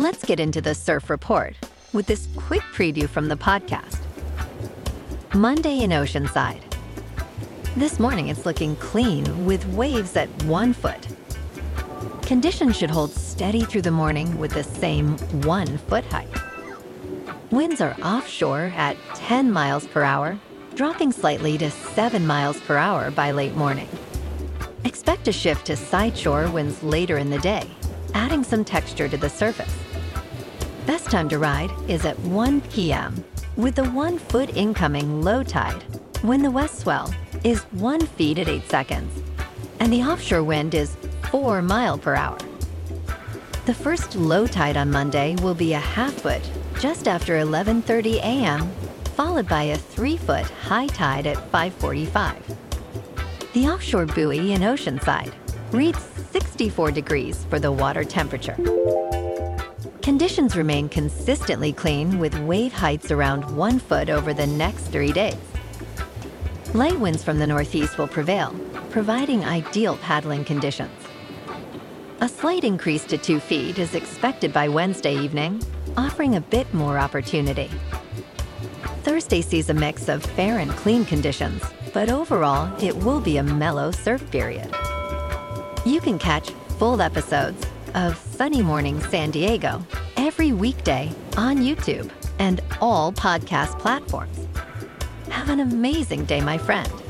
Let's get into the surf report with this quick preview from the podcast. Monday in Oceanside. This morning it's looking clean with waves at 1 foot. Conditions should hold steady through the morning with the same 1 foot height. Winds are offshore at 10 miles per hour, dropping slightly to 7 miles per hour by late morning. Expect a shift to sideshore winds later in the day, adding some texture to the surface. Best time to ride is at 1 p.m. with the 1 foot incoming low tide when the west swell is 1 feet at 8 seconds and the offshore wind is 4 miles per hour. The first low tide on Monday will be a half foot just after 11:30 a.m., followed by a 3 foot high tide at 5:45. The offshore buoy in Oceanside reads 64 degrees for the water temperature. Conditions remain consistently clean with wave heights around 1 foot over the next 3 days. Light winds from the northeast will prevail, providing ideal paddling conditions. A slight increase to 2 feet is expected by Wednesday evening, offering a bit more opportunity. Thursday sees a mix of fair and clean conditions, but overall it will be a mellow surf period. You can catch full episodes of Sunny Morning San Diego every weekday on YouTube and all podcast platforms. Have an amazing day, my friend.